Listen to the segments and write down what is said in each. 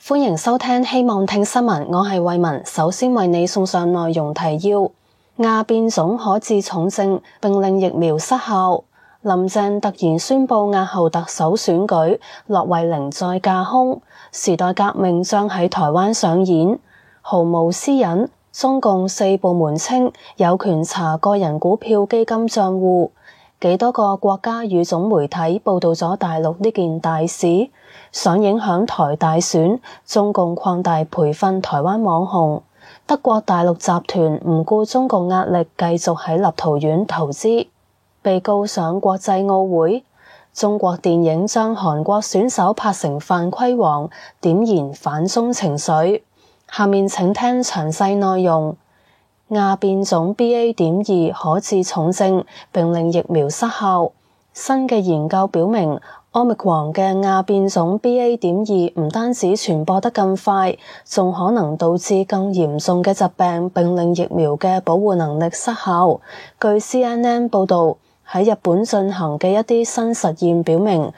歡迎收聽希望聽新聞，我係慧雯，首先為你送上內容提要。亞變種可致重症，並令疫苗失效。林鄭突然宣布押後特首選舉，駱惠寧再架空。時代革命將喺台灣上演，毫無私隱。中共4部門稱有權查個人股票基金賬戶。幾多個國家與種媒體報道咗大陸呢件大事，想影響台大選，中共擴大培訓台灣網紅。德國大陸集團唔顧中共壓力，繼續喺立陶宛投資。被告上國際奧會。中國電影將韓國選手拍成犯規王，點燃反中情緒。下面請聽詳細內容。亞變種 BA.2 可致重症，並令疫苗失效。新嘅研究表明，Omicron 嘅亞變種 BA.2 唔單止傳播得更快，仲可能導致更嚴重嘅疾病，並令疫苗嘅保護能力失效。據 CNN 報導，喺日本進行嘅一啲新實驗表明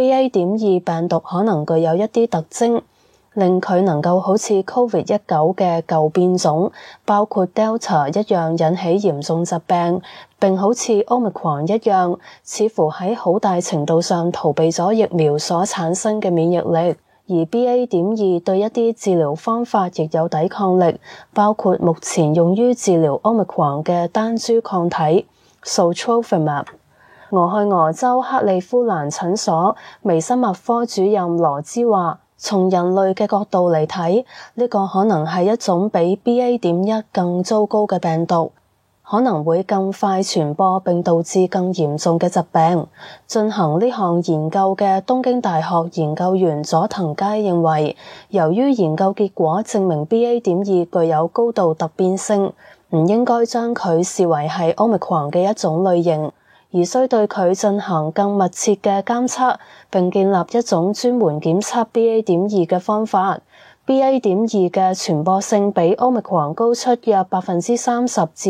，BA.2 病毒可能具有一啲特徵，令佢能夠好似 COVID-19 嘅舊變種，包括 Delta 一樣引起嚴重疾病，並好似 Omicron 一樣，似乎喺好大程度上逃避咗疫苗所產生嘅免疫力。而 BA.2 對一啲治療方法亦有抵抗力，包括目前用於治療 Omicron 嘅單株抗體 Sotrovimab。俄亥俄州克利夫蘭診所微生物科主任羅茲話，從人類嘅角度嚟睇，呢個可能係一種比 BA.1 更糟糕嘅病毒，可能會更快傳播並導致更嚴重嘅疾病。進行呢項研究嘅東京大學研究員佐藤佳認為，由於研究結果證明 BA.2 具有高度突變性，唔應該將佢視為係 Omicron 嘅一種類型，而需對佢進行更密切嘅監測，並建立一種專門檢測 BA.2 嘅方法。BA.2 嘅傳播性比 Omicron 高出約 30% 至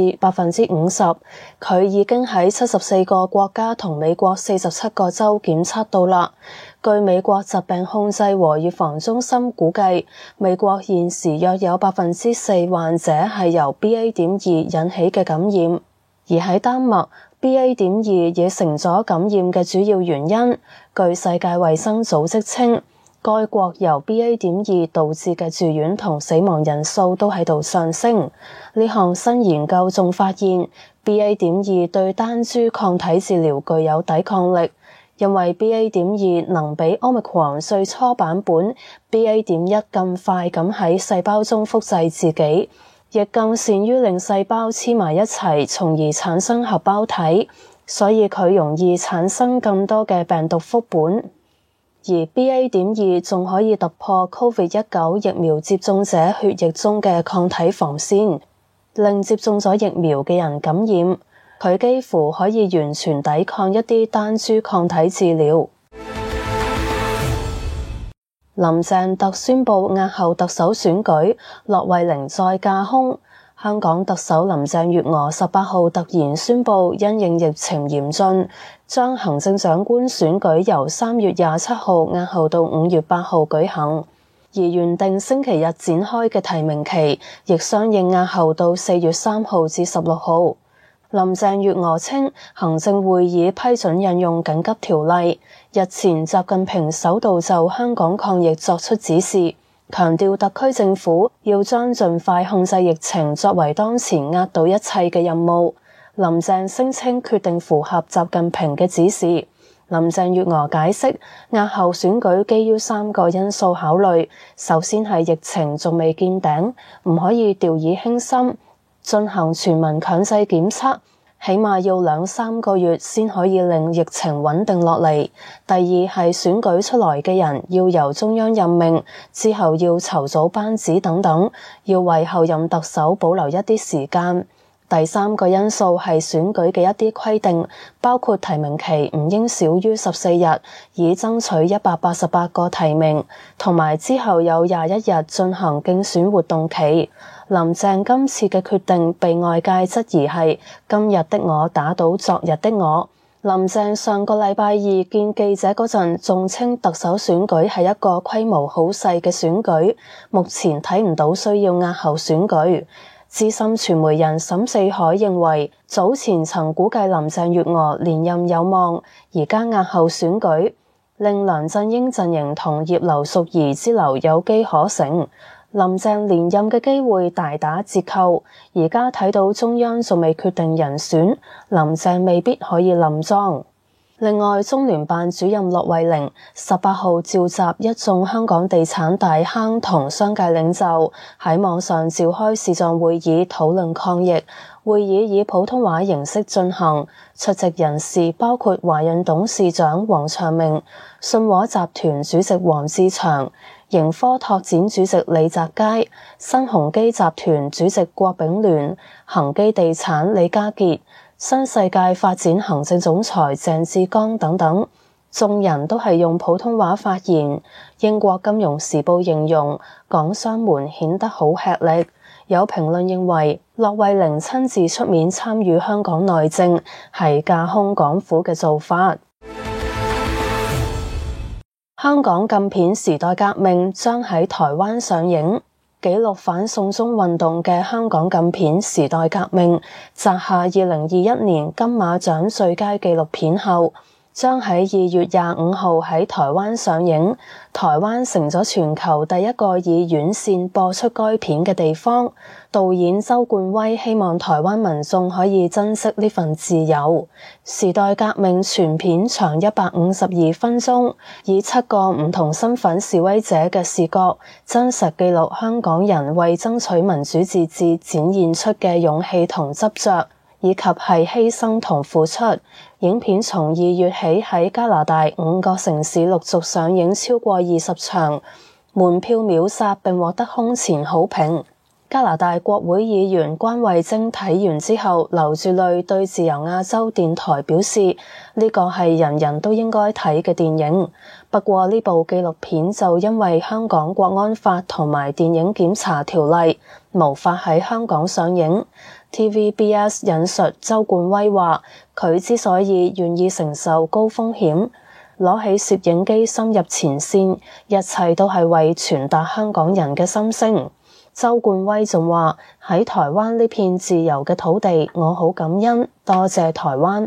50%， 佢已經喺74個國家同美國47個州檢測到啦。據美國疾病控制和預防中心估計，美國現時約有 4% 患者係由 BA.2 引起嘅感染，而喺丹麥BA.2 也成咗感染嘅主要原因。據世界衛生組織稱，該國由 BA.2 導致嘅住院同死亡人數都喺度上升。呢項新研究仲發現 BA.2 對單株抗體治療具有抵抗力，因為 BA.2 能比 Omicron 最初版本 BA.1 更快咁喺細胞中複製自己，亦更善於令細胞黐埋一齊，從而產生合胞體，所以佢容易產生更多嘅病毒副本。而 BA.2 仲可以突破 COVID-19 疫苗接種者血液中嘅抗體防線，令接種咗疫苗嘅人感染，佢幾乎可以完全抵抗一啲單株抗體治療。林鄭特宣布押後特首選舉，駱惠寧再架空。香港特首林鄭月娥18號突然宣布，因應疫情嚴峻，將行政長官選舉由3月27號押後到5月8號舉行，而原定星期日展開嘅提名期亦相應押後到4月3號至16號。林鄭月娥稱，行政會議批准引用緊急條例。日前習近平首度就香港抗疫作出指示，強調特區政府要將盡快控制疫情作為當前壓倒一切嘅任務。林鄭聲稱決定符合習近平嘅指示。林鄭月娥解釋，押後選舉基於3個因素考慮，首先係疫情仲未見頂，唔可以掉以輕心，進行全民強制檢測，起碼要2-3個月先可以令疫情穩定落嚟。第二係選舉出來嘅人要由中央任命，之後要籌組班子等等，要為後任特首保留一啲時間。第3個因素係選舉嘅一啲規定，包括提名期唔應少於14日，以爭取188個提名，同埋之後有21日進行競選活動期。林鄭今次嘅決定被外界質疑係今日的我打倒昨日的我， 林鄭上個禮拜二見記者嗰陣，仲稱特首選舉係一個規模好細嘅選舉，目前睇唔到需要押後選舉。資深傳媒人沈四海認為，早前曾估計林鄭月娥連任有望，而家押後選舉，令梁振英陣營同葉劉淑儀之流有機可乘。林鄭連任嘅機會大打折扣，而家睇到中央仲未決定人選，林鄭未必可以連莊。另外，中聯辦主任駱惠寧18號召集一眾香港地產大亨同商界領袖喺網上召開視像會議討論抗疫。會議以普通話形式進行，出席人士包括華潤董事長黃長明、信和集團主席黃志祥、盈科拓展主席李澤楷、新鴻基集團主席郭炳聯、恒基地產李家傑、新世界發展行政總裁鄭志剛等等，眾人都係用普通話發言。英國金融時報形容港商們顯得好吃力。有評論認為，駱惠寧親自出面參與香港內政係架空港府嘅做法。香港禁片《時代革命》將喺台灣上映，記錄反送中運動嘅香港禁片《時代革命》摘下2021年金馬獎最佳紀錄片後，將喺2月25號喺台灣上映。台灣成咗全球第一個以院線播出該片嘅地方。導演周冠威希望台灣民眾可以珍惜呢份自由。時代革命全片長152分鐘，以7個唔同身份示威者嘅視角，真實記錄香港人為爭取民主自治展現出嘅勇氣同執着，以及係犧牲同付出。影片從2月起喺加拿大5個城市陸續上映超過20場，門票秒殺並獲得空前好評。加拿大國會議員關慧貞睇完之後流住淚，對自由亞洲電台表示呢個係人人都應該睇嘅電影。不過呢部紀錄片就因為香港國安法同埋電影檢查條例無法喺香港上映。TVBS 引述周冠威話，佢之所以願意承受高風險，攞起攝影機深入前線，一切都係為傳達香港人嘅心聲。周冠威仲話，喺台灣呢片自由嘅土地，我好感恩，多謝台灣。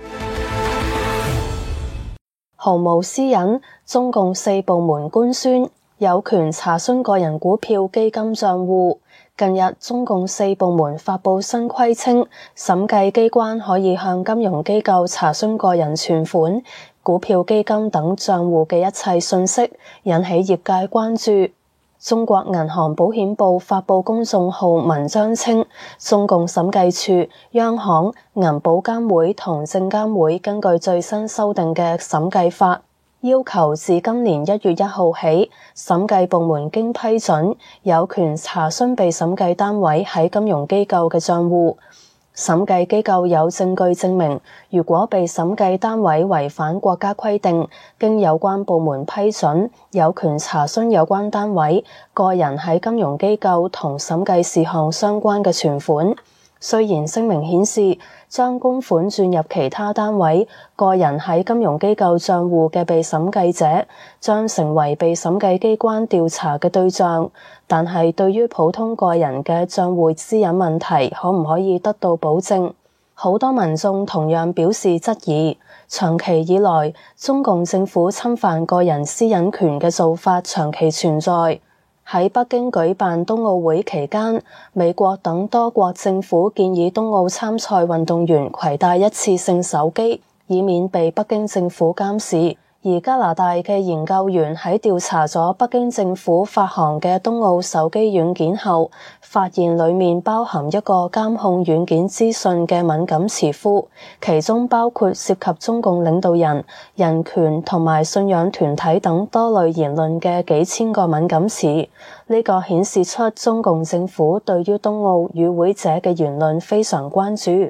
毫無私隱，中共4部門官宣有權查詢個人股票基金賬戶。近日，中共4部門發佈新規稱，審計機關可以向金融機構查詢個人存款、股票基金等賬戶嘅一切信息，引起業界關注。中國銀行保險部發佈公眾號文章稱，中共審計處、央行、銀保監會同證監會根據最新修訂嘅審計法，要求自今年1月1號起，審計部門經批准，有權查詢被審計單位喺金融機構嘅賬戶。審計機構有證據證明，如果被審計單位違反國家規定，經有關部門批准，有權查詢有關單位個人喺金融機構同審計事項相關嘅存款。雖然聲明顯示，將公款轉入其他單位個人喺金融機構賬戶嘅被審計者，將成為被審計機關調查嘅對象，但係對於普通個人嘅賬戶私隱問題，可唔可以得到保證？好多民眾同樣表示質疑。長期以來，中共政府侵犯個人私隱權嘅做法長期存在。喺北京舉辦冬奧會期間，美國等多國政府建議冬奧參賽運動員攜帶一次性手機，以免被北京政府監視。而加拿大嘅研究員喺調查咗北京政府發行嘅冬奧手機軟件後，發現裡面包含一個監控軟件資訊嘅敏感詞庫，其中包括涉及中共領導人、人權同埋信仰團體等多類言論嘅幾千個敏感詞。呢個顯示出中共政府對於冬奧與會者嘅言論非常關注。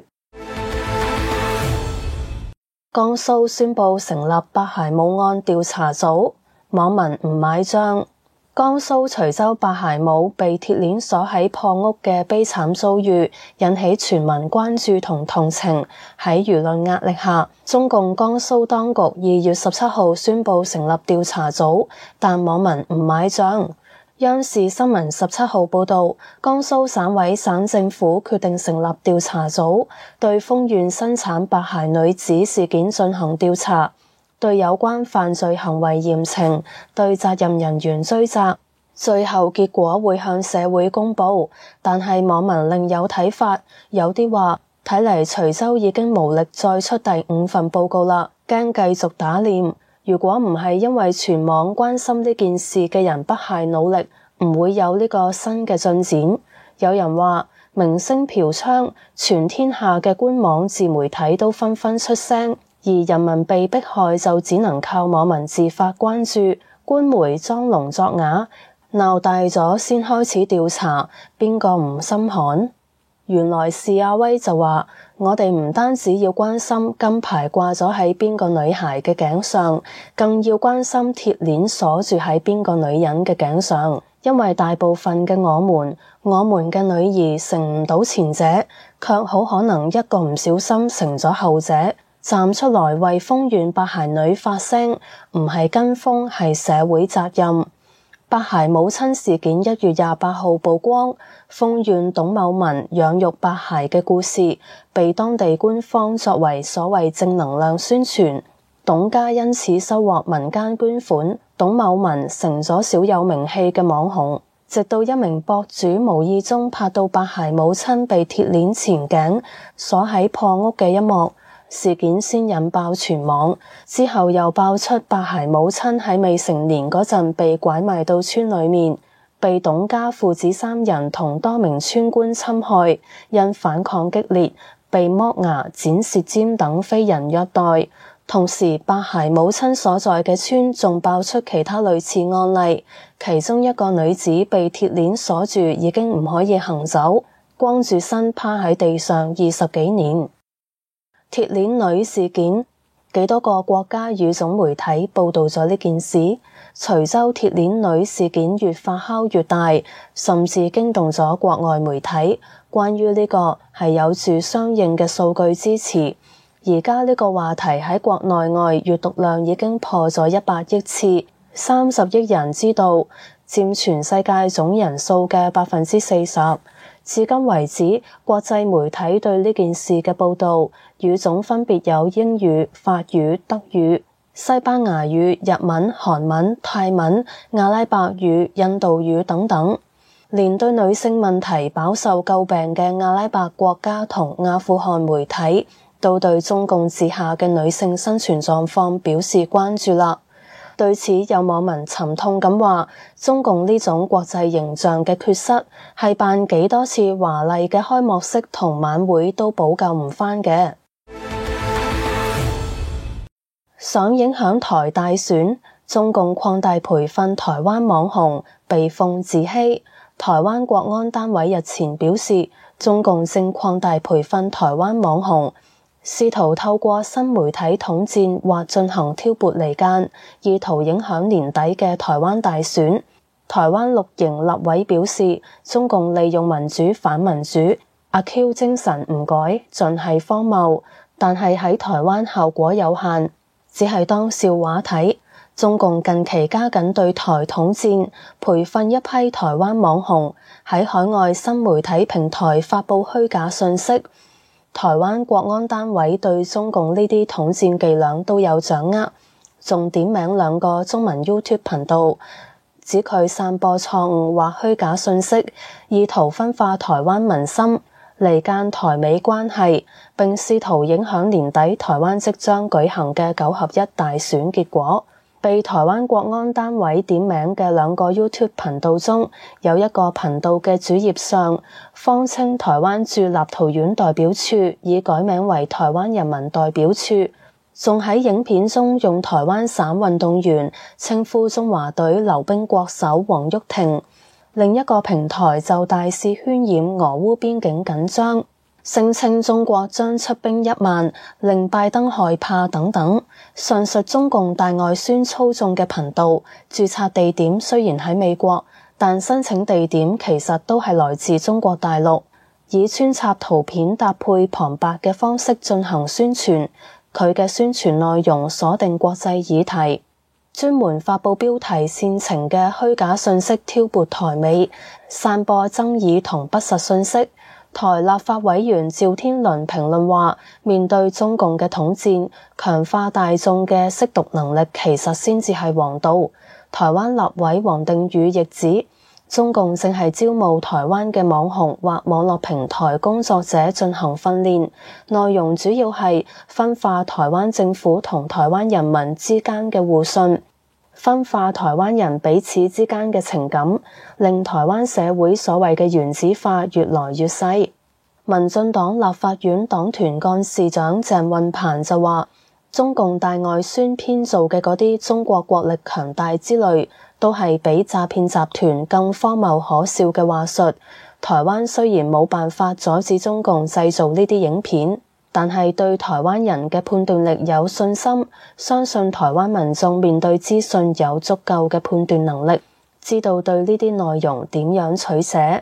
江蘇宣布成立八孩母案調查組，網民唔買賬。 江蘇徐州八鞋母被鐵鏈鎖喺破屋嘅悲慘遭遇，引起全民關注同同情。喺輿論壓力下，中共江蘇當局2月17號宣布成立調查組，但網民唔買賬。央視新聞17號報道，江蘇省委省政府決定成立調查組，對豐縣生產白鞋女子事件進行調查，對有關犯罪行為嚴懲，對責任人員追責，最後結果會向社會公佈。但係網民另有睇法，有啲話睇嚟徐州已經無力再出第5份報告啦，驚繼續打臉。如果唔係因為全網關心呢件事嘅人不懈努力，唔會有呢個新嘅進展。有人話明星嫖娼，全天下嘅官網自媒體都紛紛出聲，而人民被迫害就只能靠網民自發關注，官媒裝聾作啞，鬧大咗先開始調查，邊個唔心寒？原來是阿威就話，我哋唔單止要關心金牌掛咗喺邊個女孩嘅頸上，更要關心鐵鏈鎖住喺邊個女人嘅頸上，因為大部分嘅我們嘅女兒成唔到前者，卻好可能一個唔小心成咗後者。站出來為豐縣白鞋女發聲，唔係跟風，係社會責任。白鞋母親事件1月28號曝光，豐縣董某文養育白鞋嘅故事被當地官方作為所謂正能量宣傳，董家因此收穫民間捐款，董某文成咗小有名氣嘅網紅。直到一名博主無意中拍到白鞋母親被鐵鏈纏頸鎖喺破屋嘅一幕，事件先引爆全網，之後又爆出白鞋母親喺未成年嗰陣被拐賣到村裏面，被董家父子3人同多名村官侵害，因反抗激烈，被剝牙、剪舌尖等非人虐待。同時，白鞋母親所在嘅村仲爆出其他類似案例，其中一個女子被鐵鏈鎖住，已經唔可以行走，光住身趴喺地上20幾年。鐵鏈女事件，幾多個國家與種媒體報道咗呢件事。徐州鐵鏈女事件越發酵越大，甚至驚動咗國外媒體。關於呢個係有住相應嘅數據支持。而家呢個話題喺國內外閱讀量已經破咗100億次，30億人知道，佔全世界總人數嘅40%。至今為止，國際媒體對呢件事嘅報導語種分別有英語、法語、德語、西班牙語、日文、韓文、泰文、阿拉伯語、印度語等等。連對女性問題飽受詬病嘅阿拉伯國家同阿富汗媒體都對中共治下嘅女性生存狀況表示關注啦。對此，有網民沉痛咁話，中共呢種國際形象嘅缺失，係辦幾多次華麗嘅開幕式同晚會都補救唔返嘅。想影響台大選，中共擴大培訓台灣網紅，被諷自欺。台灣國安單位日前表示，中共正擴大培訓台灣網紅，試圖透過新媒體統戰或進行挑撥離間，意圖影響年底嘅台灣大選。台灣綠營立委表示，中共利用民主反民主，阿 Q 精神唔改，盡係荒謬，但係喺台灣效果有限，只係當笑話睇。中共近期加緊對台統戰，培訓一批台灣網紅，喺海外新媒體平台發佈虛假信息。台灣國安單位對中共呢啲統戰伎倆都有掌握，仲點名2個中文 YouTube 頻道，指佢散播錯誤或虛假信息，意圖分化台灣民心，離間台美關係，並試圖影響年底台灣即將舉行嘅9合1大選結果。被台灣國安單位點名嘅2個 YouTube 頻道中，有一個頻道嘅主頁上謊稱台灣駐立陶宛代表處已改名為台灣人民代表處，仲喺影片中用台灣省運動員稱呼中華隊溜冰國手黃郁婷。另一個平台就大肆渲染俄烏邊境緊張， 聲稱中國將出兵1萬，令拜登害怕等等。上述中共大外宣操縱嘅頻道，註冊地點雖然喺美國，但申請地點其實都係來自中國大陸，以穿插圖片搭配旁白嘅方式進行宣傳。佢嘅宣傳內容鎖定國際議題，專門發佈標題煽情嘅虛假信息，挑撥台美，散播爭議同不實信息。台立法委員趙天麟評論話，面對中共嘅統戰，強化大眾嘅識讀能力其實先至係王道。台灣立委黃定宇亦指，中共正係招募台灣嘅網紅或網絡平台工作者進行訓練，內容主要係分化台灣政府同台灣人民之間嘅互信，分化台灣人彼此之間嘅情感，令台灣社會所謂嘅原子化越來越細。民進黨立法院黨團幹事長鄭運鵬就話，中共大外宣編造嘅嗰啲中國國力強大之類，都係比詐騙集團更荒謬可笑嘅話術。台灣雖然冇辦法阻止中共製造呢啲影片，但係對台灣人嘅判斷力有信心，相信台灣民眾面對資訊有足夠嘅判斷能力，知道對呢啲內容點樣取捨。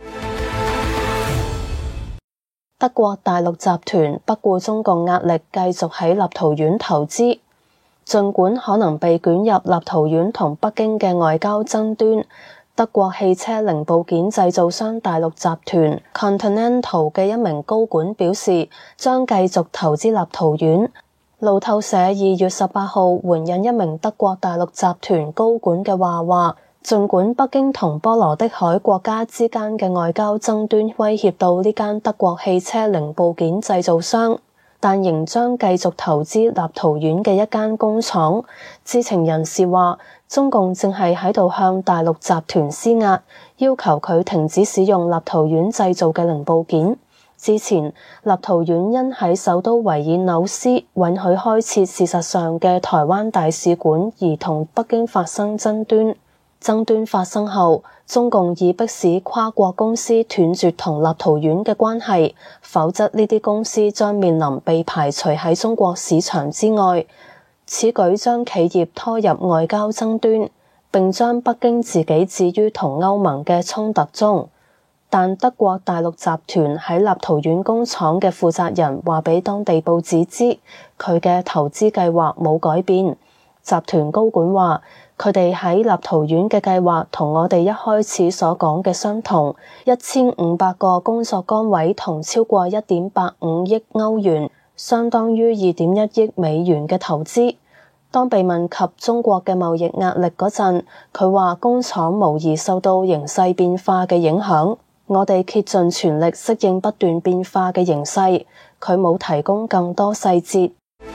德國大陸集團不顧中共壓力，繼續喺立陶宛投資。儘管可能被捲入立陶宛同北京嘅外交爭端，德國汽車零部件製造商大陸集團 Continental 嘅一名高管表示，將繼續投資立陶宛。路透社2月18號援引一名德國大陸集團高管嘅話，儘管北京同波羅的海國家之間嘅外交爭端威脅到呢間德國汽車零部件製造商，但仍將繼續投資立陶宛嘅一間工廠。知情人士話，中共正係喺度向大陸集團施壓，要求佢停止使用立陶宛製造嘅零部件。之前，立陶宛因喺首都維爾紐斯允許開設事實上嘅台灣大使館而同北京發生爭端。爭端發生後，中共已迫使跨國公司斷絕同立陶宛嘅關係，否則呢啲公司將面臨被排除喺中國市場之外。此舉將企業拖入外交爭端，並將北京自己置於同歐盟嘅衝突中。但德國大陸集團喺立陶宛工廠嘅負責人話俾當地報紙知，佢嘅投資計劃冇改變。集團高管話，佢哋喺立陶宛嘅計劃同我哋一開始所講嘅相同，1500個工作崗位同超過1.85億歐元，相當於2.1億美元嘅投資。當被問及中國嘅貿易壓力嗰陣，佢話工廠無疑受到形勢變化嘅影響，我哋竭盡全力適應不斷變化嘅形勢。佢冇提供更多細節。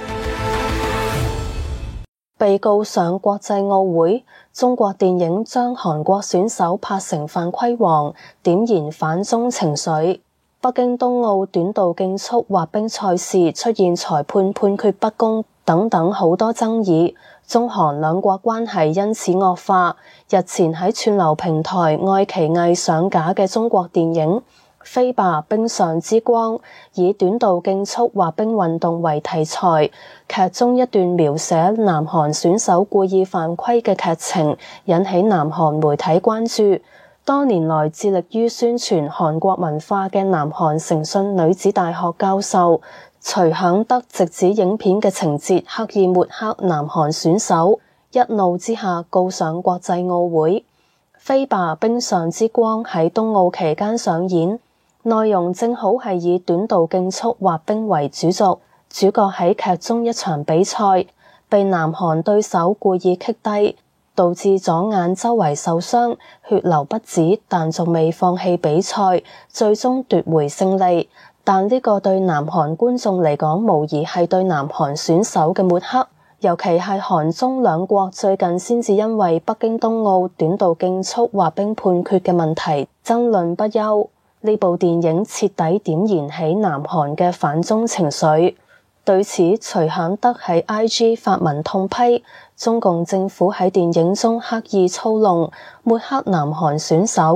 被告上國際奧會，中國電影將韓國選手拍成犯規王，點燃反中情緒。北京冬奧短道競速滑冰賽事出現裁判判決不公等等好多爭議，中韓兩國關係因此惡化。日前喺串流平台愛奇藝上架嘅中國電影飛吧！冰上之光，以短道競速滑冰運動為題材，劇中一段描寫南韓選手故意犯規嘅劇情引起南韓媒體關注。多年來致力於宣傳韓國文化嘅南韓誠信女子大學教授徐響德直指影片嘅情節刻意抹黑南韓選手，一怒之下告上國際奧會。飛吧！冰上之光喺冬奧期間上演，內容正好係以短道競速滑冰為主軸，主角喺劇中一場比賽被南韓對手故意擊低，導致左眼周圍受傷，血流不止，但仲未放棄比賽，最終奪回勝利。但呢個對南韓觀眾嚟講，無疑係對南韓選手嘅抹黑，尤其係韓中兩國最近先至因為北京冬奧短道競速滑冰判決嘅問題爭論不休。呢部電影徹底點燃起南韓嘅反中情緒。對此，徐響德喺 IG 發文痛批中共政府喺電影中刻意操弄、抹黑南韓選手。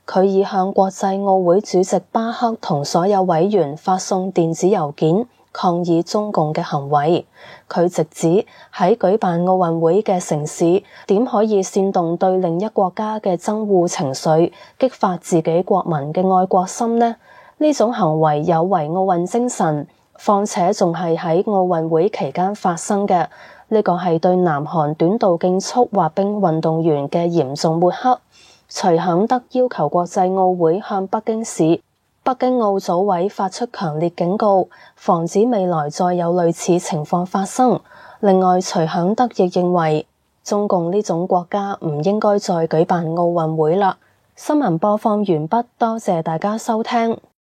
佢已向國際奧會主席巴克同所有委員發送電子郵件，抗議中共嘅行為。佢直指喺舉辦奧運會嘅城市，點可以煽動對另一國家嘅憎惡情緒，激發自己國民嘅愛國心呢？呢種行為有違奧運精神，況且仲係喺奧運會期間發生嘅，呢個係對南韓短道競速滑冰運動員嘅嚴重抹黑。徐響德要求國際奧會向北京市、北京奧組委發出強烈警告，防止未來再有類似情況發生。另外，徐響德亦認為中共呢種國家唔應該再舉辦奧運會啦。新聞播放完畢，多謝大家收聽。